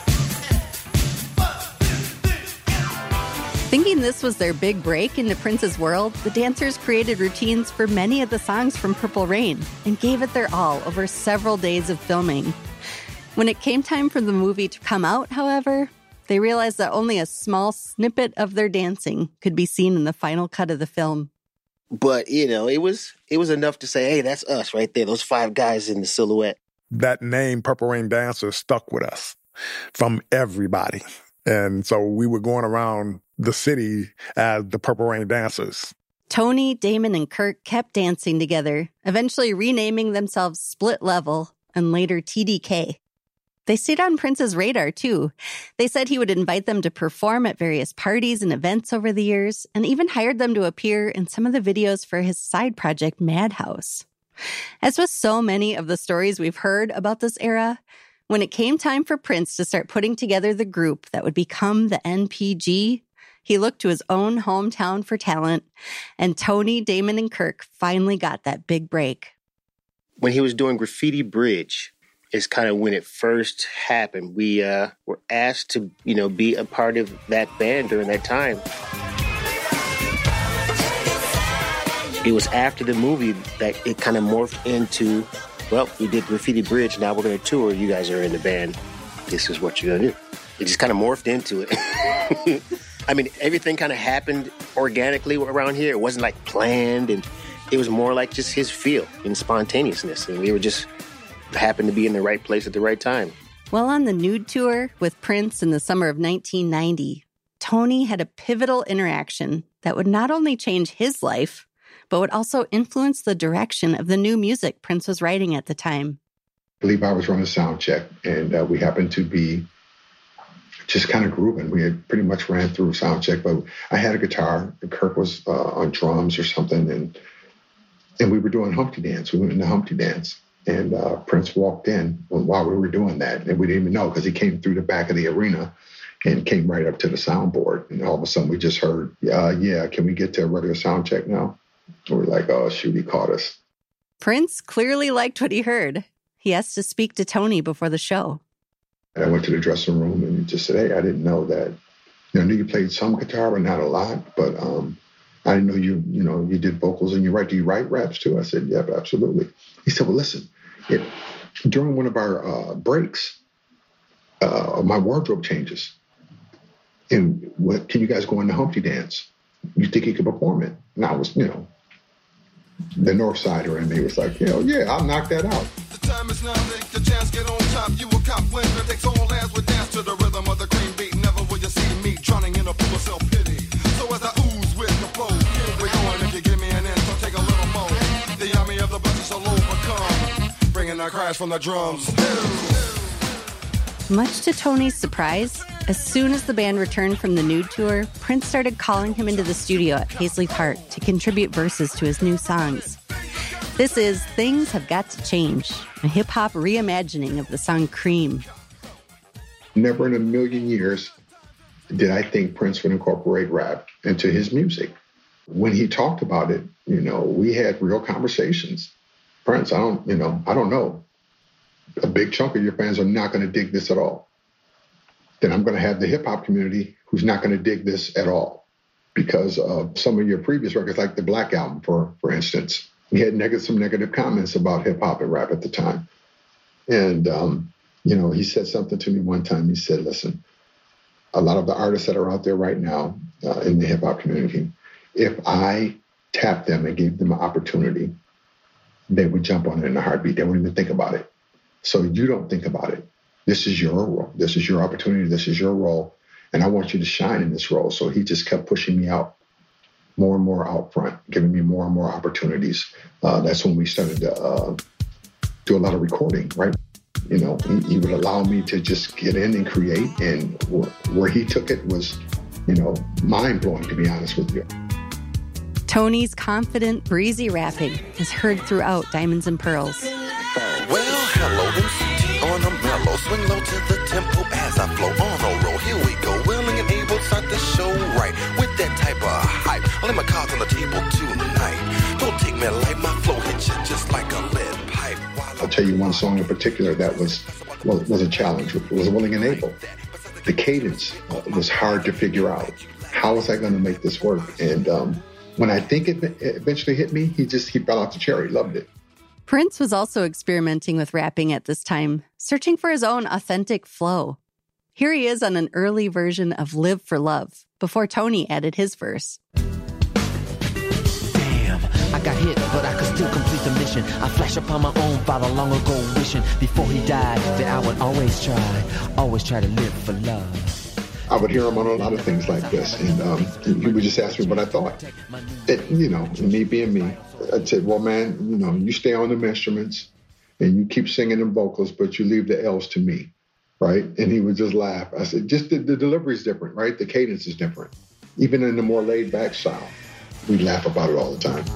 [SPEAKER 2] Thinking this was their big break into Prince's world, the dancers created routines for many of the songs from Purple Rain and gave it their all over several days of filming. When it came time for the movie to come out, however, They realized that only a small snippet of their dancing could be seen in the final cut of the film.
[SPEAKER 3] But, you know, it was it was enough to say, hey, that's us right there, those five guys in the silhouette.
[SPEAKER 6] That name, Purple Rain Dancers, stuck with us from everybody. And so we were going around the city as the Purple Rain Dancers.
[SPEAKER 2] Tony, Damon, and Kirk kept dancing together, eventually renaming themselves Split Level and later T D K. They stayed on Prince's radar, too. They said he would invite them to perform at various parties and events over the years, and even hired them to appear in some of the videos for his side project, Madhouse. As with so many of the stories we've heard about this era, when it came time for Prince to start putting together the group that would become the N P G, he looked to his own hometown for talent, and Tony, Damon, and Kirk finally got that big break.
[SPEAKER 3] When he was doing Graffiti Bridge, is kind of when it first happened. We uh, were asked to, you know, be a part of that band during that time. It was after the movie that it kind of morphed into, well, we did Graffiti Bridge, now we're going to tour. You guys are in the band. This is what you're going to do. It just kind of morphed into it. I mean, everything kind of happened organically around here. It wasn't like planned, and it was more like just his feel and spontaneousness. And we were just happened to be in the right place at the right time.
[SPEAKER 2] While on the Nude Tour with Prince in the summer of nineteen ninety, Tony had a pivotal interaction that would not only change his life, but would also influence the direction of the new music Prince was writing at the time.
[SPEAKER 10] I believe I was running a sound check, and uh, we happened to be just kind of grooving. We had pretty much ran through sound check, but I had a guitar, and Kirk was uh, on drums or something, and and we were doing Humpty Dance. We went into Humpty Dance. And uh, Prince walked in while we were doing that. And we didn't even know because he came through the back of the arena and came right up to the soundboard. And all of a sudden we just heard, uh, yeah, can we get to a regular sound check now? And we're like, oh, shoot, he caught us.
[SPEAKER 2] Prince clearly liked what he heard. He asked to speak to Tony before the show.
[SPEAKER 10] And I went to the dressing room and just said, hey, I didn't know that. You know, I knew you played some guitar, but not a lot. But um, I didn't know you, you know, you did vocals and you write. Do you write raps too? I said, yep, absolutely. He said, well, listen. It, during one of our uh, breaks, uh, my wardrobe changes. And what, can you guys go in the Humpty Dance? You think you could perform it? And I was, you know, the North Sider, and he was like, you know, yeah, I'll knock that out.
[SPEAKER 9] The time is now, take the chance, get on top. You will cop when it takes all as we dance to the rhythm of the cream beat. Never will you see me drowning in a pool of self-pity. So as I ooze with the flow, we're going, if you give me an inch, I'll take a little more. The army of the bunches shall overcome. Bringing our crash from the drums.
[SPEAKER 2] Much to Tony's surprise, as soon as the band returned from the Nude Tour, Prince started calling him into the studio at Paisley Park to contribute verses to his new songs. This is Things Have Got to Change, a hip-hop reimagining of the song Cream.
[SPEAKER 10] Never in a million years did I think Prince would incorporate rap into his music. When he talked about it, you know, we had real conversations. Prince, I don't, you know, I don't know. A big chunk of your fans are not going to dig this at all. Then I'm going to have the hip hop community who's not going to dig this at all because of some of your previous records, like the Black Album, for for instance. We had negative, some negative comments about hip hop and rap at the time. And, um, you know, he said something to me one time. He said, listen, a lot of the artists that are out there right now uh, in the hip hop community, if I tapped them and gave them an opportunity, they would jump on it in a heartbeat. They wouldn't even think about it. So you don't think about it. This is your role. This is your opportunity. This is your role. And I want you to shine in this role. So he just kept pushing me out more and more out front, giving me more and more opportunities. Uh, that's when we started to uh, do a lot of recording, right? You know, he, he would allow me to just get in and create. And wh- where he took it was, you know, mind-blowing, to be honest with you.
[SPEAKER 2] Tony's confident, breezy rapping is heard throughout Diamonds and Pearls.
[SPEAKER 11] Well, hello, M C T on a mellow. Swing low to the tempo as I flow on a roll. Here we go, willing and able, start the show right. With that type of hype, I'll lay my cards on the table tonight. Don't take me like my flow hit you just like a lead pipe.
[SPEAKER 10] I'll tell you one song in particular that was was, was a challenge. It was Willing and Able. The cadence uh, was hard to figure out. How was I going to make this work? And um, when I think it eventually hit me, he just he fell off the chair. He loved it.
[SPEAKER 2] Prince was also experimenting with rapping at this time, searching for his own authentic flow. Here he is on an early version of Live for Love, before Tony added his verse.
[SPEAKER 12] I got hit, but I could still complete the mission. I flash upon my own father long ago wishing before he died that I would always try, always try to live for love.
[SPEAKER 10] I would hear him on a lot of things like this, and um, he would just ask me what I thought. It, you know, me being me, I'd say, well, man, you know, you stay on them instruments and you keep singing them vocals, but you leave the L's to me, right? And he would just laugh. I said, just the, the delivery is different, right? The cadence is different. Even in the more laid-back style, we laugh about it all the time.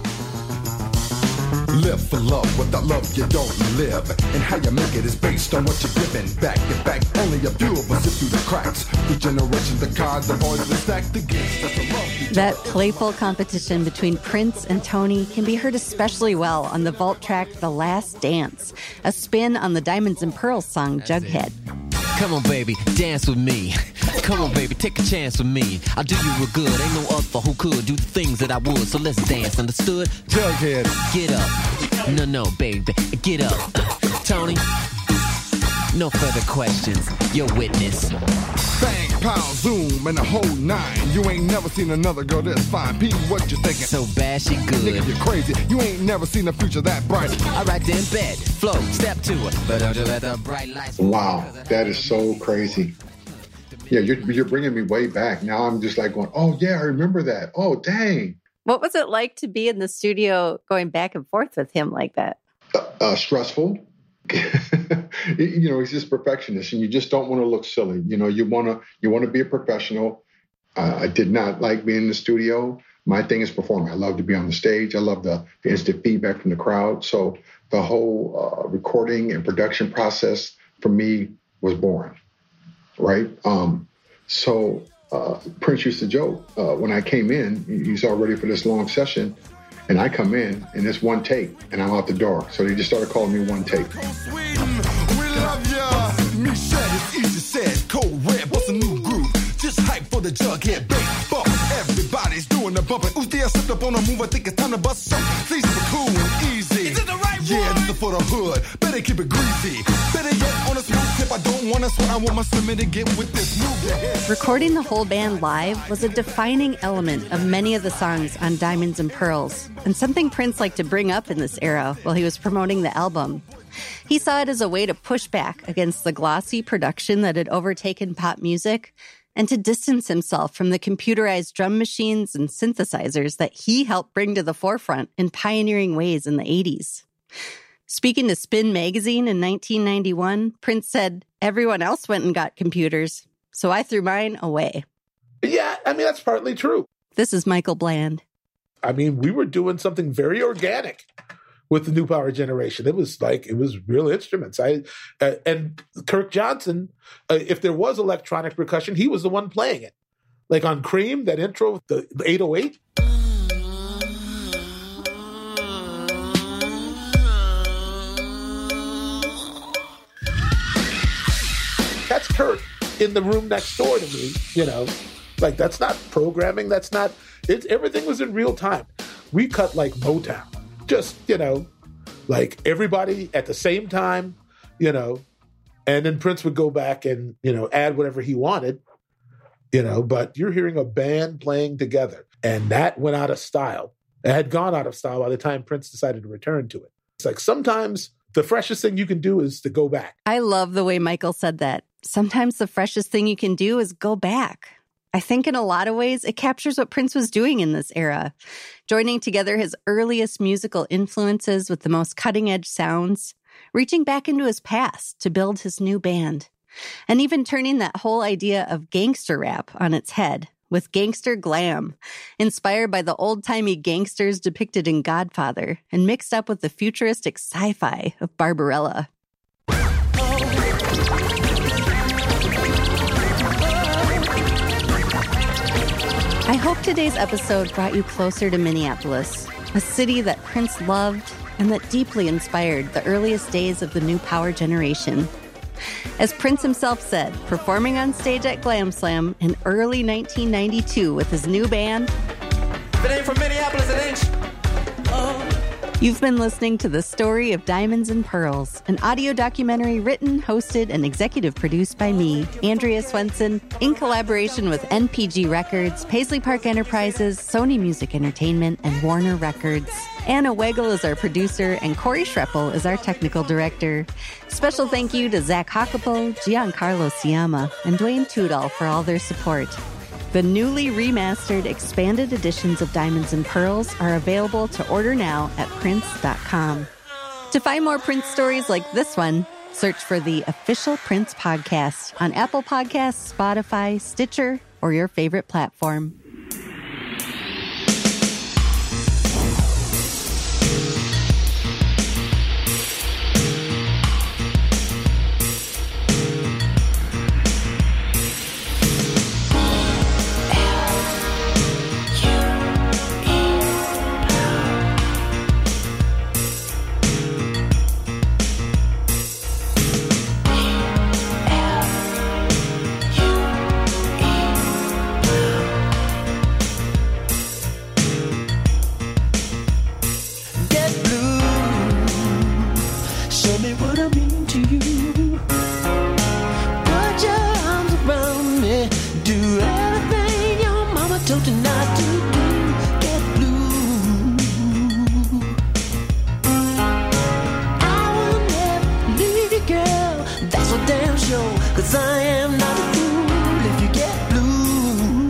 [SPEAKER 9] Live for love, without love you don't live. And how you make it is based on what you're giving back. In fact, only a few of us slip through the cracks. The generation, the cards, the boys, the stacked against. That's a love.
[SPEAKER 2] That playful competition between Prince and Tony can be heard especially well on the vault track The Last Dance, a spin on the Diamonds and Pearls song Jughead.
[SPEAKER 12] Come on, baby, dance with me. Come on, baby, take a chance with me. I'll do you real good. Ain't no other who could do the things that I would. So let's dance, understood? Jughead, get up. No, no, baby, get up. Tony, no further questions. Your witness.
[SPEAKER 9] Bang, pow, zoom, and the whole nine. You ain't never seen another girl this fine. P, what you thinking?
[SPEAKER 12] So bad she good.
[SPEAKER 9] Nigga, you're crazy. You ain't never seen a future that bright.
[SPEAKER 12] All right, then, bet. Flow, step to it. But don't you let the bright lights...
[SPEAKER 10] Wow, that is so crazy. Yeah, you're, you're bringing me way back. Now I'm just like going, oh, yeah, I remember that. Oh, dang.
[SPEAKER 2] What was it like to be in the studio going back and forth with him like that?
[SPEAKER 10] Uh, uh, stressful. You know, he's just perfectionist, and you just don't want to look silly. You know, you want to you want to be a professional. Uh, I did not like being in the studio. My thing is performing. I love to be on the stage. I love the, the instant feedback from the crowd. So the whole uh, recording and production process for me was boring, right? Um, so uh, Prince used to joke uh, when I came in, he's all ready for this long session, and I come in, and it's one take, and I'm out the door. So they just started calling me One Take.
[SPEAKER 9] Love ya. Me said it's easy said. Cold red, what's a new groove? Just hype for the Jughead bass bump. Everybody's doing the bumping. Ooh, they slipped up on a move. I think it's time to bust some. Please be cool and easy. Is it the right yeah, one? This is for the hood. Better keep it greasy. Better yet, on a smooth tip. I don't want to sweat. I want my swimming to get with this move.
[SPEAKER 2] Recording the whole band live was a defining element of many of the songs on Diamonds and Pearls, and something Prince liked to bring up in this era while he was promoting the album. He saw it as a way to push back against the glossy production that had overtaken pop music and to distance himself from the computerized drum machines and synthesizers that he helped bring to the forefront in pioneering ways in the eighties. Speaking to Spin magazine in nineteen ninety-one, Prince said, "Everyone else went and got computers, so I threw mine away."
[SPEAKER 5] Yeah, I mean, that's partly true.
[SPEAKER 2] This is Michael Bland.
[SPEAKER 5] I mean, we were doing something very organic with the New Power Generation. It was like, it was real instruments. I uh, and Kirk Johnson, uh, if there was electronic percussion, he was the one playing it. Like on Cream, that intro, the, the eight oh eight. That's Kirk in the room next door to me, you know. Like, that's not programming. That's not, it, everything was in real time. We cut like Motown. Just, you know, like everybody at the same time, you know, and then Prince would go back and, you know, add whatever he wanted, you know, but you're hearing a band playing together. And that went out of style. It had gone out of style by the time Prince decided to return to it. It's like sometimes the freshest thing you can do is to go back.
[SPEAKER 2] I love the way Michael said that. Sometimes the freshest thing you can do is go back. I think in a lot of ways, it captures what Prince was doing in this era, joining together his earliest musical influences with the most cutting-edge sounds, reaching back into his past to build his new band, and even turning that whole idea of gangster rap on its head with gangster glam, inspired by the old-timey gangsters depicted in Godfather and mixed up with the futuristic sci-fi of Barbarella. I hope today's episode brought you closer to Minneapolis, a city that Prince loved and that deeply inspired the earliest days of the New Power Generation. As Prince himself said, performing on stage at Glam Slam in early nineteen ninety-two with his new band,
[SPEAKER 12] If it ain't from Minneapolis, it ain't. Oh.
[SPEAKER 2] You've been listening to The Story of Diamonds and Pearls, an audio documentary written, hosted, and executive produced by me, Andrea Swenson, in collaboration with N P G Records, Paisley Park Enterprises, Sony Music Entertainment, and Warner Records. Anna Weigel is our producer, and Corey Schreppel is our technical director. Special thank you to Zach Hockapo, Giancarlo Siama, and Dwayne Tudall for all their support. The newly remastered expanded editions of Diamonds and Pearls are available to order now at Prince dot com. To find more Prince stories like this one, search for the official Prince podcast on Apple Podcasts, Spotify, Stitcher, or your favorite platform.
[SPEAKER 8] Cause I am not a fool if you get blue.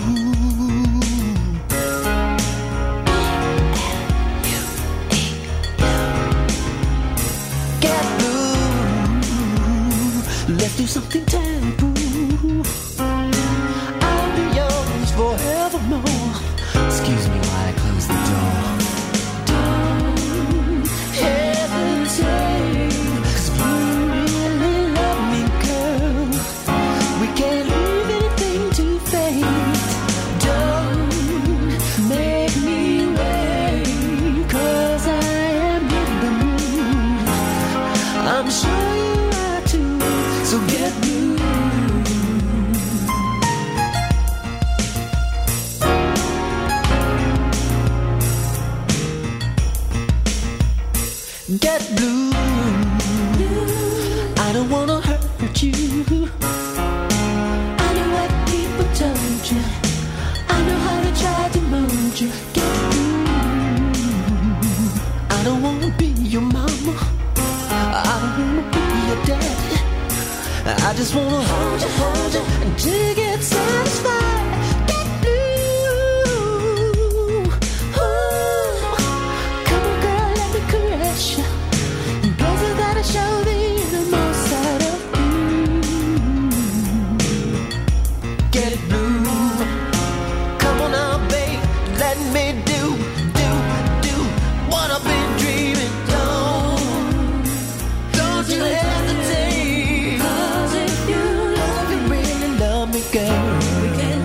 [SPEAKER 8] Get blue. Let's do something taboo. I'll be yours forevermore. Excuse me while I close the door. Don't hesitate. Cause you really love me, girl. We can't leave anything to fate. Don't make me wait. Cause I am in the mood. I'm sure you are too. So get blue. Get blue. I don't wanna hurt you. I know what people told you. I know how to try to mold you. Get blue. I don't wanna be your mama. I don't wanna be your daddy. I just wanna hold you, hold you until you get satisfied. Get blue. Ooh. Come on, girl, let me caress you. Guess I gotta show the innermost side of you. Get blue. Come on now, babe, let me do, do, do what I've been dreaming. Don't, don't you hesitate. Cause if you love me, really love me, girl, we can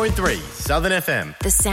[SPEAKER 13] point three Southern F M.
[SPEAKER 14] The sound